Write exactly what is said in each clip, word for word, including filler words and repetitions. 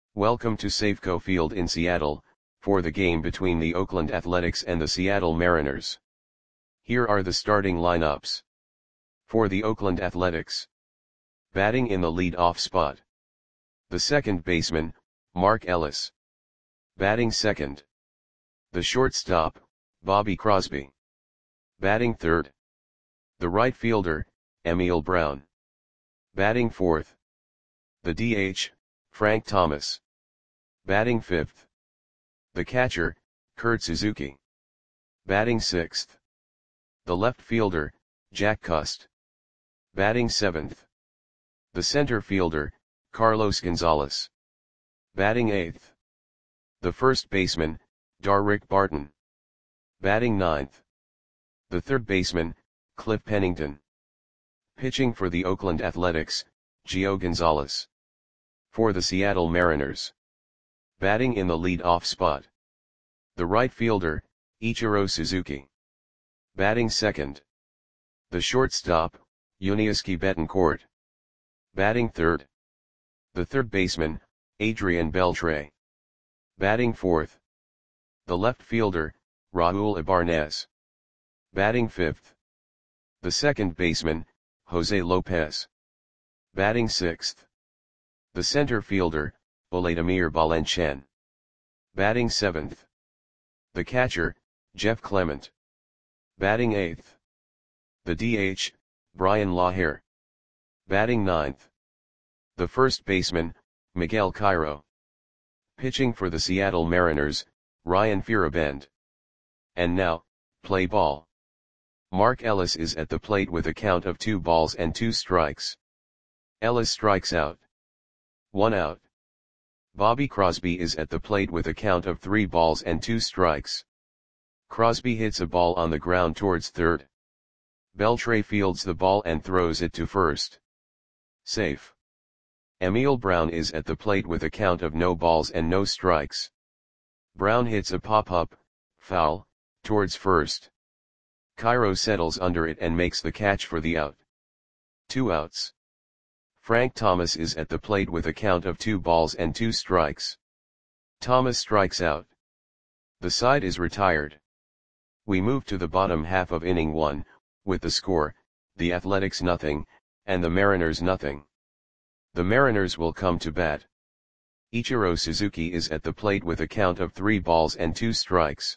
Welcome to Safeco Field in Seattle, for the game between the Oakland Athletics and the Seattle Mariners. Here are the starting lineups. For the Oakland Athletics. Batting in the lead-off spot. The second baseman, Mark Ellis. Batting second. The shortstop, Bobby Crosby. Batting third. The right fielder, Emil Brown. Batting fourth. The D H, Frank Thomas. Batting fifth. The catcher, Kurt Suzuki. Batting sixth. The left fielder, Jack Cust. Batting seventh. The center fielder, Carlos Gonzalez. Batting eighth. The first baseman, Darrick Barton. Batting ninth. The third baseman, Cliff Pennington. Pitching for the Oakland Athletics, Gio Gonzalez. For the Seattle Mariners. Batting in the lead-off spot. The right fielder, Ichiro Suzuki. Batting second. The shortstop, Yuniesky Betancourt. Batting third. The third baseman, Adrian Beltre. Batting fourth. The left fielder, Raul Ibanez. Batting fifth. The second baseman, Jose Lopez. Batting sixth. The center fielder, Vladimir Valencian. Batting seventh. The catcher, Jeff Clement. Batting eighth. The D H, Brian Lahire. Batting ninth. The first baseman, Miguel Cairo. Pitching for the Seattle Mariners, Ryan Feierabend. And now, play ball. Mark Ellis is at the plate with a count of two balls and two strikes. Ellis strikes out. One out. Bobby Crosby is at the plate with a count of three balls and two strikes. Crosby hits a ball on the ground towards third. Beltre fields the ball and throws it to first. Safe. Emil Brown is at the plate with a count of no balls and no strikes. Brown hits a pop-up, foul, towards first. Cairo settles under it and makes the catch for the out. Two outs. Frank Thomas is at the plate with a count of two balls and two strikes. Thomas strikes out. The side is retired. We move to the bottom half of inning one, with the score, the Athletics nothing, and the Mariners nothing. The Mariners will come to bat. Ichiro Suzuki is at the plate with a count of three balls and two strikes.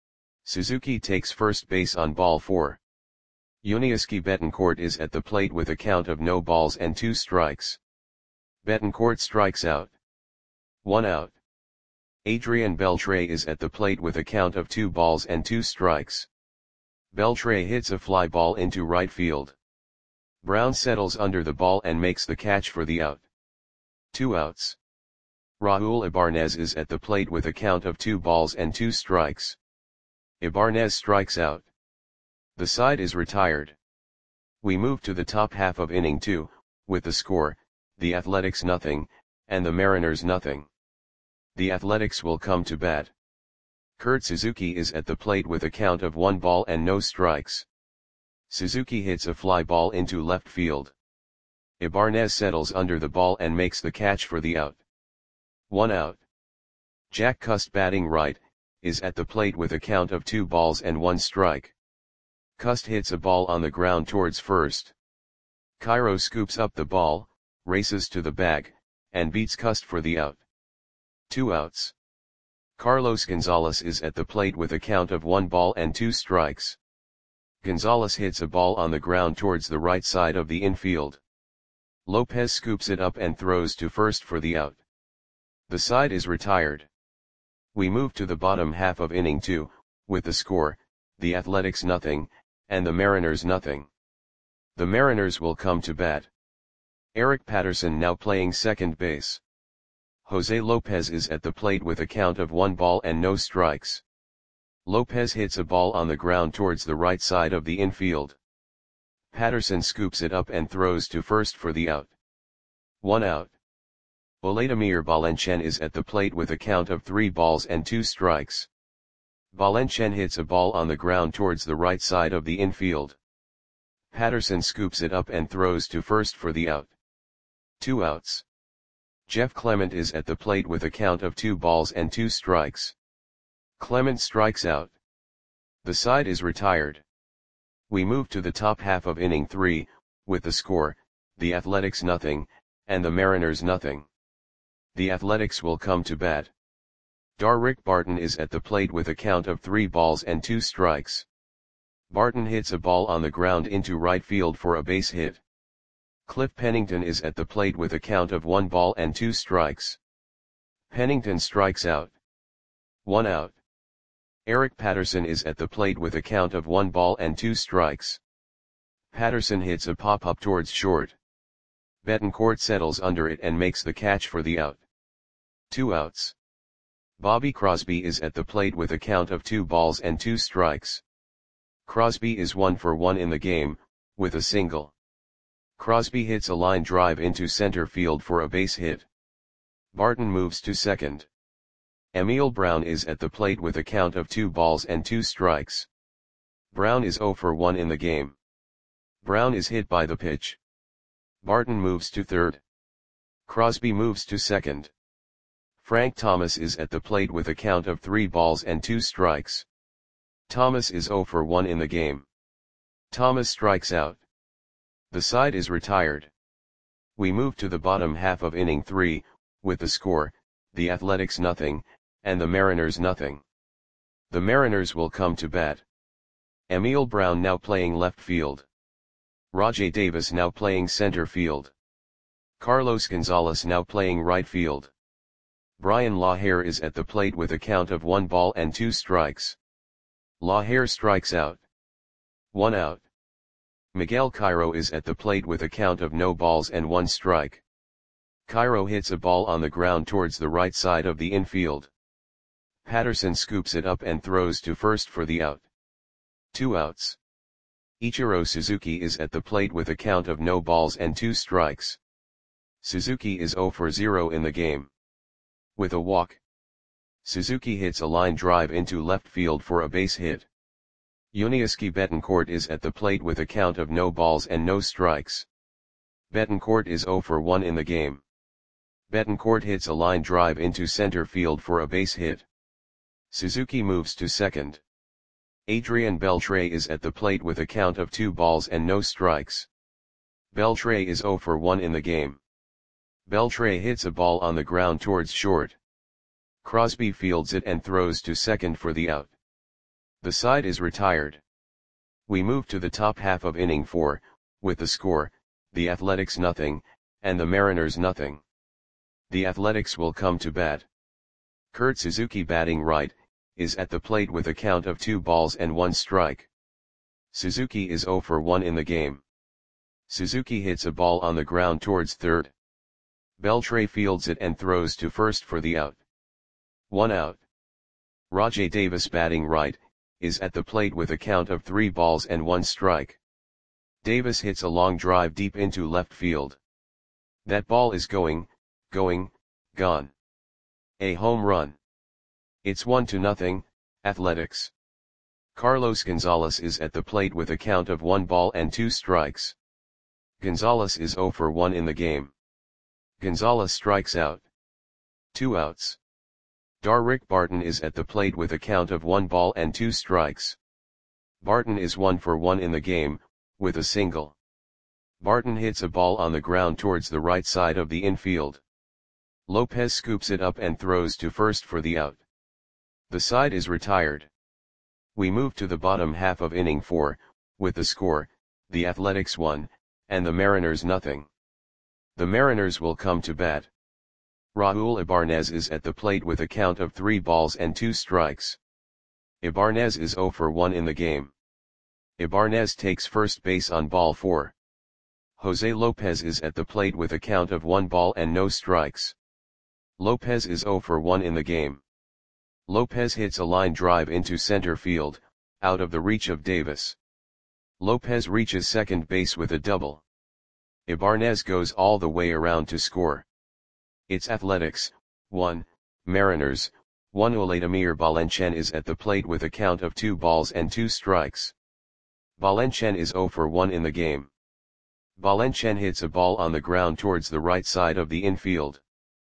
Suzuki takes first base on ball four. Yuniesky Betancourt is at the plate with a count of no balls and two strikes. Betancourt strikes out. One out. Adrian Beltre is at the plate with a count of two balls and two strikes. Beltre hits a fly ball into right field. Brown settles under the ball and makes the catch for the out. Two outs. Raul Ibanez is at the plate with a count of two balls and two strikes. Ibanez strikes out. The side is retired. We move to the top half of inning two, with the score, the Athletics nothing, and the Mariners nothing. The Athletics will come to bat. Kurt Suzuki is at the plate with a count of one ball and no strikes. Suzuki hits a fly ball into left field. Ibanez settles under the ball and makes the catch for the out. One out. Jack Cust batting right, is at the plate with a count of two balls and one strike. Cust hits a ball on the ground towards first. Cairo scoops up the ball, races to the bag, and beats Cust for the out. Two outs. Carlos Gonzalez is at the plate with a count of one ball and two strikes. Gonzalez hits a ball on the ground towards the right side of the infield. Lopez scoops it up and throws to first for the out. The side is retired. We move to the bottom half of inning two, with the score, the Athletics nothing, and the Mariners nothing. The Mariners will come to bat. Eric Patterson now playing second base. Jose Lopez is at the plate with a count of one ball and no strikes. Lopez hits a ball on the ground towards the right side of the infield. Patterson scoops it up and throws to first for the out. One out. Vladimir Valencian is at the plate with a count of three balls and two strikes. Valencian hits a ball on the ground towards the right side of the infield. Patterson scoops it up and throws to first for the out. Two outs. Jeff Clement is at the plate with a count of two balls and two strikes. Clement strikes out. The side is retired. We move to the top half of inning three, with the score, the Athletics nothing, and the Mariners nothing. The Athletics will come to bat. Darrick Barton is at the plate with a count of three balls and two strikes. Barton hits a ball on the ground into right field for a base hit. Cliff Pennington is at the plate with a count of one ball and two strikes. Pennington strikes out. One out. Eric Patterson is at the plate with a count of one ball and two strikes. Patterson hits a pop-up towards short. Betancourt settles under it and makes the catch for the out. Two outs. Bobby Crosby is at the plate with a count of two balls and two strikes. Crosby is one for one in the game, with a single. Crosby hits a line drive into center field for a base hit. Barton moves to second. Emil Brown is at the plate with a count of two balls and two strikes. Brown is zero for one in the game. Brown is hit by the pitch. Barton moves to third. Crosby moves to second. Frank Thomas is at the plate with a count of three balls and two strikes. Thomas is zero for one in the game. Thomas strikes out. The side is retired. We move to the bottom half of inning three, with the score, the Athletics nothing, and the Mariners nothing. The Mariners will come to bat. Emil Brown now playing left field. Rajai Davis now playing center field. Carlos Gonzalez now playing right field. Brian Lahair is at the plate with a count of one ball and two strikes. Lahair strikes out. One out. Miguel Cairo is at the plate with a count of no balls and one strike. Cairo hits a ball on the ground towards the right side of the infield. Patterson scoops it up and throws to first for the out. Two outs. Ichiro Suzuki is at the plate with a count of no balls and two strikes. Suzuki is zero for zero in the game. With a walk, Suzuki hits a line drive into left field for a base hit. Yuniesky Betancourt is at the plate with a count of no balls and no strikes. Betancourt is zero for one in the game. Betancourt hits a line drive into center field for a base hit. Suzuki moves to second. Adrian Beltre is at the plate with a count of two balls and no strikes. Beltre is zero for one in the game. Beltre hits a ball on the ground towards short. Crosby fields it and throws to second for the out. The side is retired. We move to the top half of inning four, with the score, the Athletics nothing, and the Mariners nothing. The Athletics will come to bat. Kurt Suzuki batting right, is at the plate with a count of two balls and one strike. Suzuki is zero for one in the game. Suzuki hits a ball on the ground towards third. Beltre fields it and throws to first for the out. One out. Rajai Davis batting right, is at the plate with a count of three balls and one strike. Davis hits a long drive deep into left field. That ball is going, going, gone. A home run. It's one to nothing, Athletics. Carlos Gonzalez is at the plate with a count of one ball and two strikes. Gonzalez is zero for one in the game. Gonzalez strikes out. Two outs. Darrick Barton is at the plate with a count of one ball and two strikes. Barton is one for one in the game, with a single. Barton hits a ball on the ground towards the right side of the infield. Lopez scoops it up and throws to first for the out. The side is retired. We move to the bottom half of inning four, with the score, the Athletics one, and the Mariners nothing. The Mariners will come to bat. Raul Ibanez is at the plate with a count of three balls and two strikes. Ibanez is zero for one in the game. Ibanez takes first base on ball four. Jose Lopez is at the plate with a count of one ball and no strikes. Lopez is zero for one in the game. Lopez hits a line drive into center field, out of the reach of Davis. Lopez reaches second base with a double. Ibanez goes all the way around to score. It's Athletics, one, Mariners, one. Vladimir Valencian is at the plate with a count of two balls and two strikes. Valencian is zero for one in the game. Valencian hits a ball on the ground towards the right side of the infield.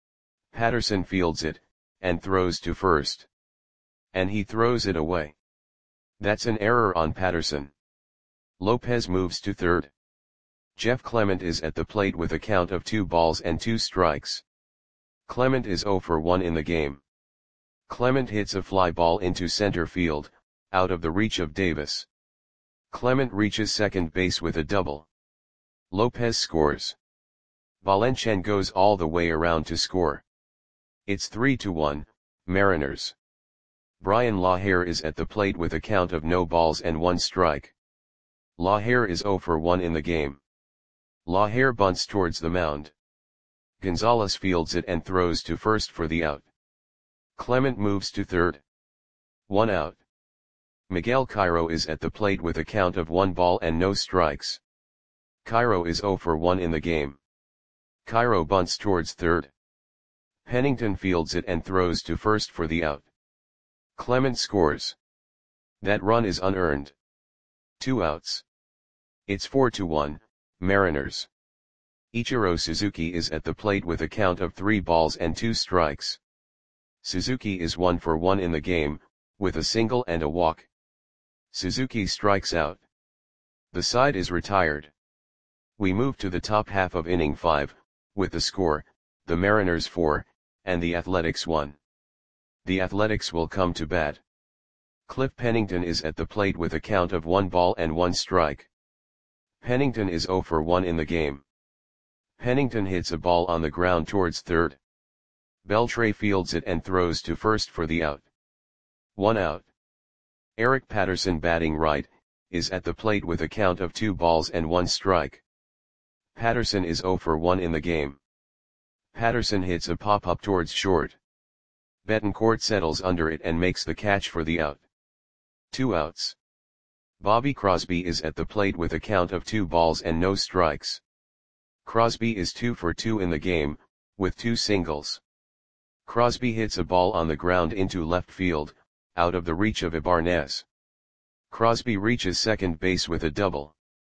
Patterson fields it, and throws to first. And he throws it away. That's an error on Patterson. Lopez moves to third. Jeff Clement is at the plate with a count of two balls and two strikes. Clement is zero for one in the game. Clement hits a fly ball into center field, out of the reach of Davis. Clement reaches second base with a double. Lopez scores. Valenciennes goes all the way around to score. It's three to one, Mariners. Brian Lahair is at the plate with a count of no balls and one strike. Lahair is zero for one in the game. Lahair bunts towards the mound. Gonzalez fields it and throws to first for the out. Clement moves to third. One out. Miguel Cairo is at the plate with a count of one ball and no strikes. Cairo is zero for one in the game. Cairo bunts towards third. Pennington fields it and throws to first for the out. Clement scores. That run is unearned. Two outs. It's four to one, Mariners. Ichiro Suzuki is at the plate with a count of three balls and two strikes. Suzuki is one for one in the game, with a single and a walk. Suzuki strikes out. The side is retired. We move to the top half of inning five, with the score, the Mariners four, and the Athletics one. The Athletics will come to bat. Cliff Pennington is at the plate with a count of one ball and one strike. Pennington is zero for one in the game. Pennington hits a ball on the ground towards third. Beltre fields it and throws to first for the out. One out. Eric Patterson, batting right, is at the plate with a count of two balls and one strike. Patterson is zero for one in the game. Patterson hits a pop-up towards short. Betancourt settles under it and makes the catch for the out. Two outs. Bobby Crosby is at the plate with a count of two balls and no strikes. Crosby is two for two in the game, with two singles. Crosby hits a ball on the ground into left field, out of the reach of Ibanez. Crosby reaches second base with a double.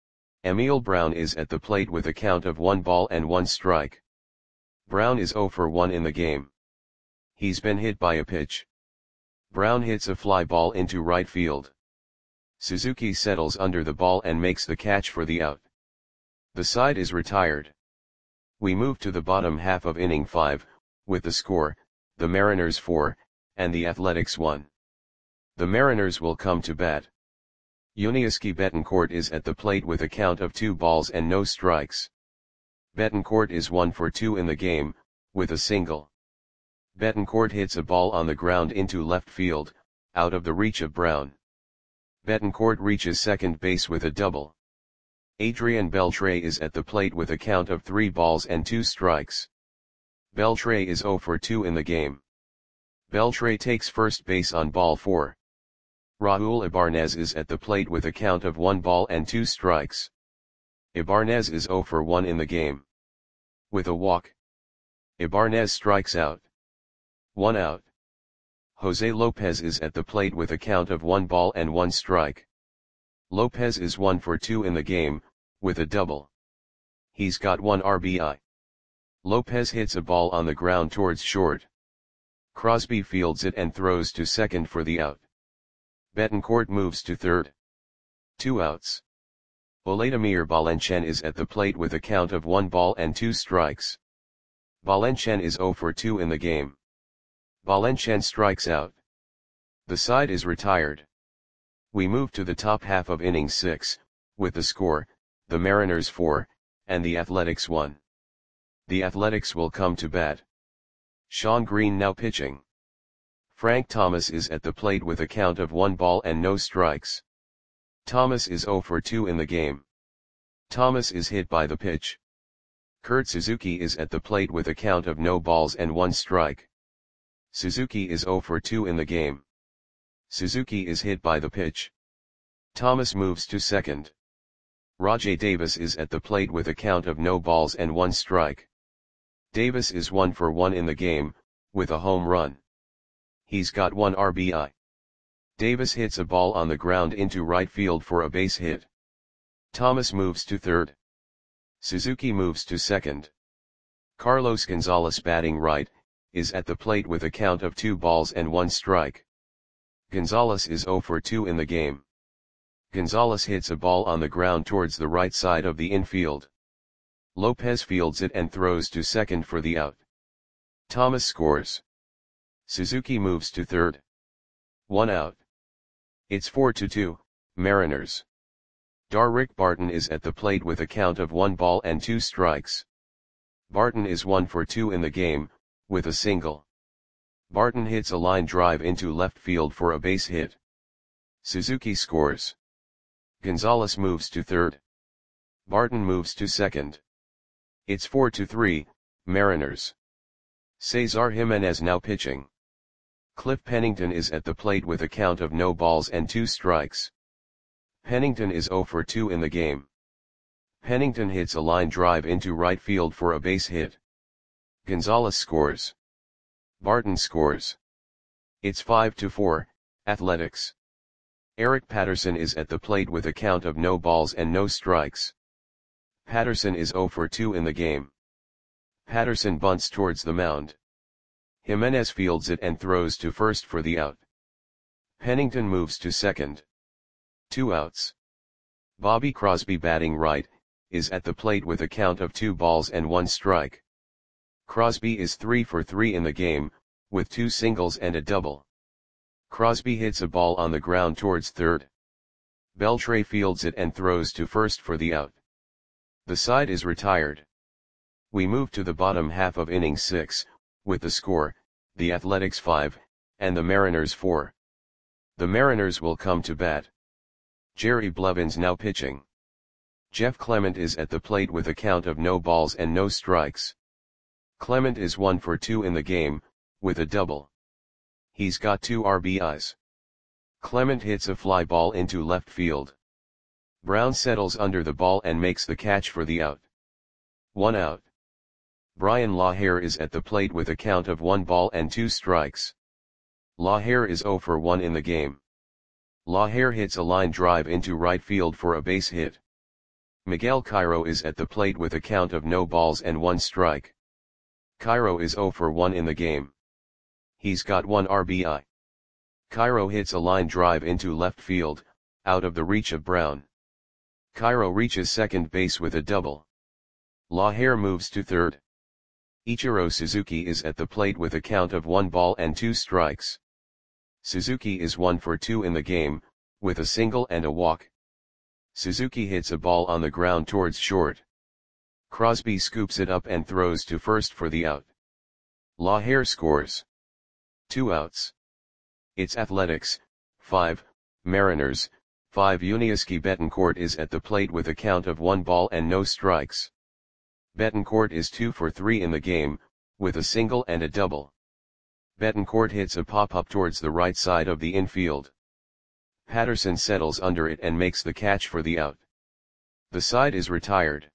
Emil Brown is at the plate with a count of one ball and one strike. Brown is zero for one in the game. He's been hit by a pitch. Brown hits a fly ball into right field. Suzuki settles under the ball and makes the catch for the out. The side is retired. We move to the bottom half of inning five, with the score, the Mariners four, and the Athletics one. The Mariners will come to bat. Yuniesky Betancourt is at the plate with a count of two balls and no strikes. Betancourt is one for two in the game, with a single. Betancourt hits a ball on the ground into left field, out of the reach of Brown. Betancourt reaches second base with a double. Adrian Beltre is at the plate with a count of three balls and two strikes. Beltre is zero for two in the game. Beltre takes first base on ball four. Raul Ibanez is at the plate with a count of one ball and two strikes. Ibanez is zero for one in the game. With a walk. Ibanez strikes out. One out. Jose Lopez is at the plate with a count of one ball and one strike. Lopez is one for two in the game, with a double. He's got one R B I. Lopez hits a ball on the ground towards short. Crosby fields it and throws to second for the out. Betancourt moves to third. Two outs. Vladimir Valenciennes is at the plate with a count of one ball and two strikes. Valenciennes is zero for two in the game. Valenciennes strikes out. The side is retired. We move to the top half of inning six, with the score, the Mariners four, and the Athletics one. The Athletics will come to bat. Sean Green now pitching. Frank Thomas is at the plate with a count of one ball and no strikes. Thomas is zero for two in the game. Thomas is hit by the pitch. Kurt Suzuki is at the plate with a count of no balls and one strike. Suzuki is zero for two in the game. Suzuki is hit by the pitch. Thomas moves to second. Rajai Davis is at the plate with a count of no balls and one strike. Davis is one for one in the game, with a home run. He's got one R B I. Davis hits a ball on the ground into right field for a base hit. Thomas moves to third. Suzuki moves to second. Carlos Gonzalez, batting right, is at the plate with a count of two balls and one strike. Gonzalez is zero for two in the game. Gonzalez hits a ball on the ground towards the right side of the infield. Lopez fields it and throws to second for the out. Thomas scores. Suzuki moves to third. One out. It's four to two, Mariners. Darrick Barton is at the plate with a count of one ball and two strikes. Barton is one for two in the game, with a single. Barton hits a line drive into left field for a base hit. Suzuki scores. Gonzalez moves to third. Barton moves to second. It's four to three, Mariners. Cesar Jimenez now pitching. Cliff Pennington is at the plate with a count of no balls and two strikes. Pennington is zero for two in the game. Pennington hits a line drive into right field for a base hit. Gonzalez scores. Barton scores. It's five to four, Athletics. Eric Patterson is at the plate with a count of no balls and no strikes. Patterson is zero for two in the game. Patterson bunts towards the mound. Jimenez fields it and throws to first for the out. Pennington moves to second. Two outs. Bobby Crosby, batting right, is at the plate with a count of two balls and one strike. Crosby is three for three in the game, with two singles and a double. Crosby hits a ball on the ground towards third. Beltre fields it and throws to first for the out. The side is retired. We move to the bottom half of inning six, with the score, the Athletics five, and the Mariners four. The Mariners will come to bat. Jerry Blevins now pitching. Jeff Clement is at the plate with a count of no balls and no strikes. Clement is one for two in the game, with a double. He's got two R B Is. Clement hits a fly ball into left field. Brown settles under the ball and makes the catch for the out. One out. Brian Lahair is at the plate with a count of one ball and two strikes. Lahair is zero for one in the game. Lahair hits a line drive into right field for a base hit. Miguel Cairo is at the plate with a count of no balls and one strike. Cairo is zero for one in the game. He's got one R B I. Cairo hits a line drive into left field, out of the reach of Brown. Cairo reaches second base with a double. Lahair moves to third. Ichiro Suzuki is at the plate with a count of one ball and two strikes. Suzuki is one for two in the game, with a single and a walk. Suzuki hits a ball on the ground towards short. Crosby scoops it up and throws to first for the out. Lahair scores. Two outs. It's Athletics, five, Mariners, five. Yuniesky Betancourt is at the plate with a count of one ball and no strikes. Betancourt is two for three in the game, with a single and a double. Betancourt hits a pop-up towards the right side of the infield. Patterson settles under it and makes the catch for the out. The side is retired.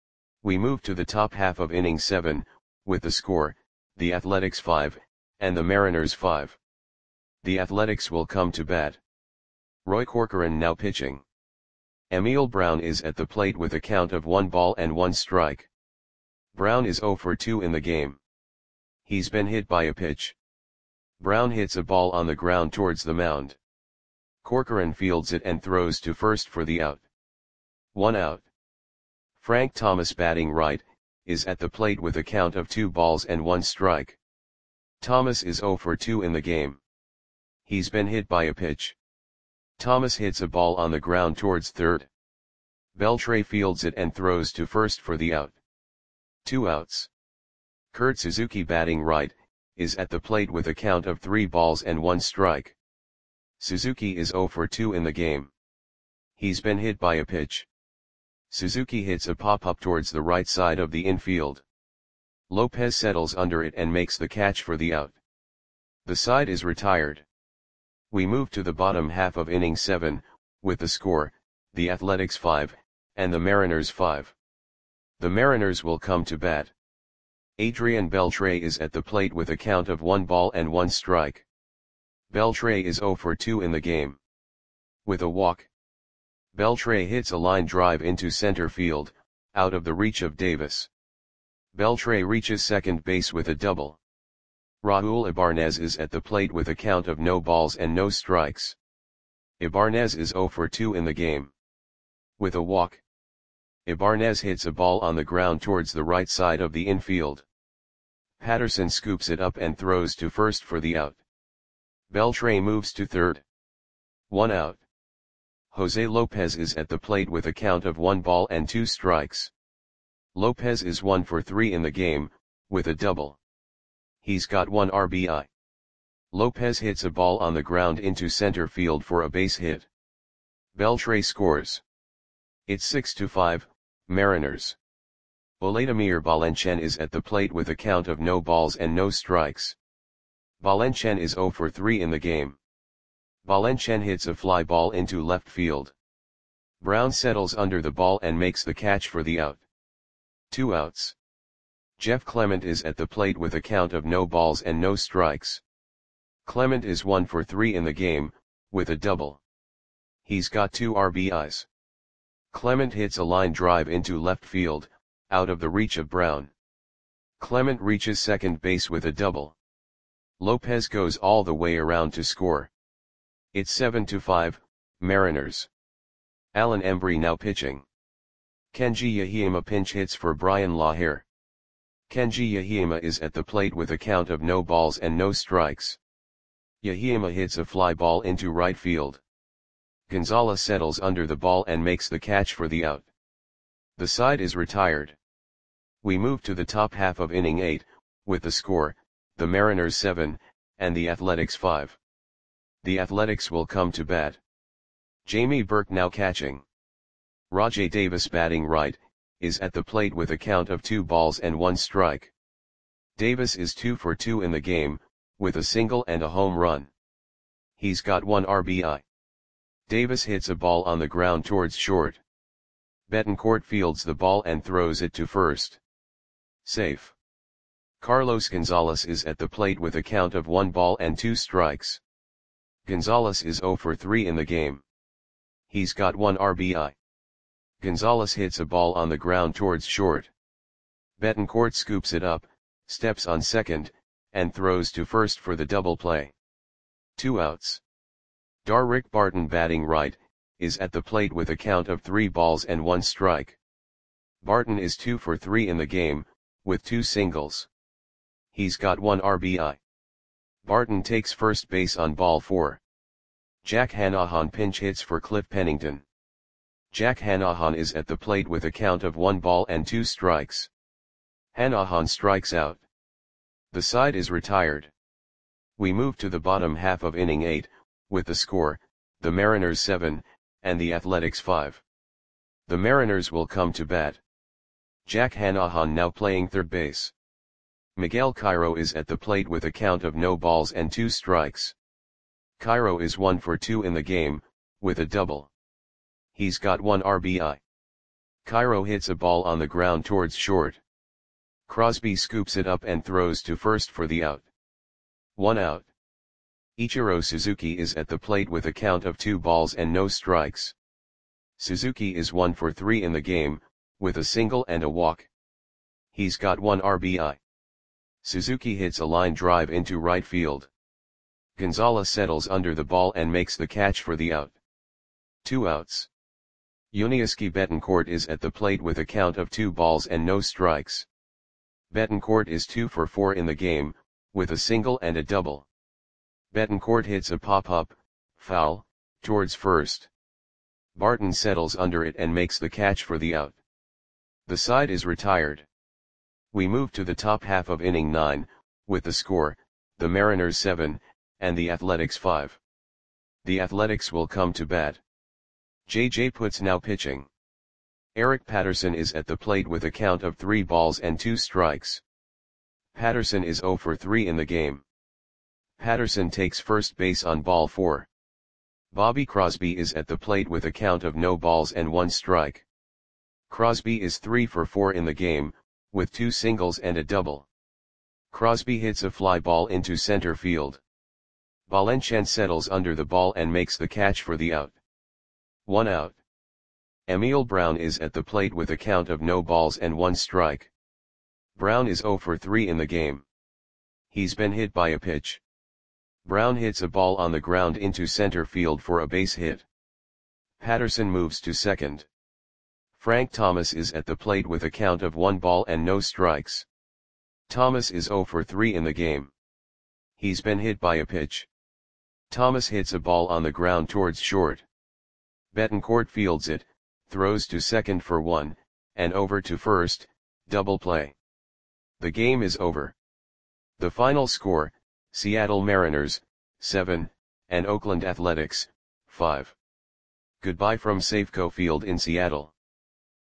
We move to the top half of inning seven, with the score, the Athletics five, and the Mariners five. The Athletics will come to bat. Roy Corcoran now pitching. Emil Brown is at the plate with a count of one ball and one strike. Brown is zero for two in the game. He's been hit by a pitch. Brown hits a ball on the ground towards the mound. Corcoran fields it and throws to first for the out. One out. Frank Thomas, batting right, is at the plate with a count of two balls and one strike. Thomas is zero for two in the game. He's been hit by a pitch. Thomas hits a ball on the ground towards third. Beltre fields it and throws to first for the out. Two outs. Kurt Suzuki, batting right, is at the plate with a count of three balls and one strike. Suzuki is zero for two in the game. He's been hit by a pitch. Suzuki hits a pop-up towards the right side of the infield. Lopez settles under it and makes the catch for the out. The side is retired. We move to the bottom half of inning seven, with the score, the Athletics five, and the Mariners five. The Mariners will come to bat. Adrian Beltre is at the plate with a count of one ball and one strike. Beltre is zero for two in the game. With a walk. Beltre hits a line drive into center field, out of the reach of Davis. Beltre reaches second base with a double. Raul Ibarnez is at the plate with a count of no balls and no strikes. Ibarnez is zero for two in the game. With a walk, Ibarnez hits a ball on the ground towards the right side of the infield. Patterson scoops it up and throws to first for the out. Beltre moves to third. One out. Jose Lopez is at the plate with a count of one ball and two strikes. Lopez is one for three in the game, with a double. He's got one R B I. Lopez hits a ball on the ground into center field for a base hit. Beltre scores. It's six to five, Mariners. Vladimir Valencian is at the plate with a count of no balls and no strikes. Valencian is zero for three in the game. Valencian hits a fly ball into left field. Brown settles under the ball and makes the catch for the out. Two outs. Jeff Clement is at the plate with a count of no balls and no strikes. Clement is one for three in the game, with a double. He's got two R B Is. Clement hits a line drive into left field, out of the reach of Brown. Clement reaches second base with a double. Lopez goes all the way around to score. It's seven to five, Mariners. Alan Embry now pitching. Kenji Yahima pinch hits for Brian Lahire. Kenji Yahima is at the plate with a count of no balls and no strikes. Yahima hits a fly ball into right field. Gonzalez settles under the ball and makes the catch for the out. The side is retired. We move to the top half of inning eight, with the score, the Mariners seven, and the Athletics five. The Athletics will come to bat. Jamie Burke now catching. Rajai Davis batting right, is at the plate with a count of two balls and one strike. Davis is two for two in the game, with a single and a home run. He's got one R B I. Davis hits a ball on the ground towards short. Betancourt fields the ball and throws it to first. Safe. Carlos Gonzalez is at the plate with a count of one ball and two strikes. Gonzalez is zero for three in the game. He's got one R B I. Gonzalez hits a ball on the ground towards short. Betancourt scoops it up, steps on second, and throws to first for the double play. Two outs. Darrick Barton batting right, is at the plate with a count of three balls and one strike. Barton is two for three in the game, with two singles. He's got one R B I. Barton takes first base on ball four. Jack Hanahan pinch hits for Cliff Pennington. Jack Hanahan is at the plate with a count of one ball and two strikes. Hanahan strikes out. The side is retired. We move to the bottom half of inning eight, with the score, the Mariners seven, and the Athletics five. The Mariners will come to bat. Jack Hanahan now playing third base. Miguel Cairo is at the plate with a count of no balls and two strikes. Cairo is one for two in the game, with a double. He's got one R B I. Cairo hits a ball on the ground towards short. Crosby scoops it up and throws to first for the out. One out. Ichiro Suzuki is at the plate with a count of two balls and no strikes. Suzuki is one for three in the game, with a single and a walk. He's got one R B I. Suzuki hits a line drive into right field. Gonzalez settles under the ball and makes the catch for the out. Two outs. Yuniesky Betancourt is at the plate with a count of two balls and no strikes. Betancourt is two for four in the game, with a single and a double. Betancourt hits a pop-up, foul, towards first. Barton settles under it and makes the catch for the out. The side is retired. We move to the top half of inning nine, with the score, the Mariners seven, and the Athletics five. The Athletics will come to bat. J J Putz now pitching. Eric Patterson is at the plate with a count of three balls and two strikes. Patterson is zero for three in the game. Patterson takes first base on ball four. Bobby Crosby is at the plate with a count of no balls and one strike. Crosby is three for four in the game, with two singles and a double. Crosby hits a fly ball into center field. Valencian settles under the ball and makes the catch for the out. One out. Emil Brown is at the plate with a count of no balls and one strike. Brown is zero for three in the game. He's been hit by a pitch. Brown hits a ball on the ground into center field for a base hit. Patterson moves to second. Frank Thomas is at the plate with a count of one ball and no strikes. Thomas is zero for three in the game. He's been hit by a pitch. Thomas hits a ball on the ground towards short. Betancourt fields it, throws to second for one, and over to first, double play. The game is over. The final score, Seattle Mariners, seven, and Oakland Athletics, five. Goodbye from Safeco Field in Seattle.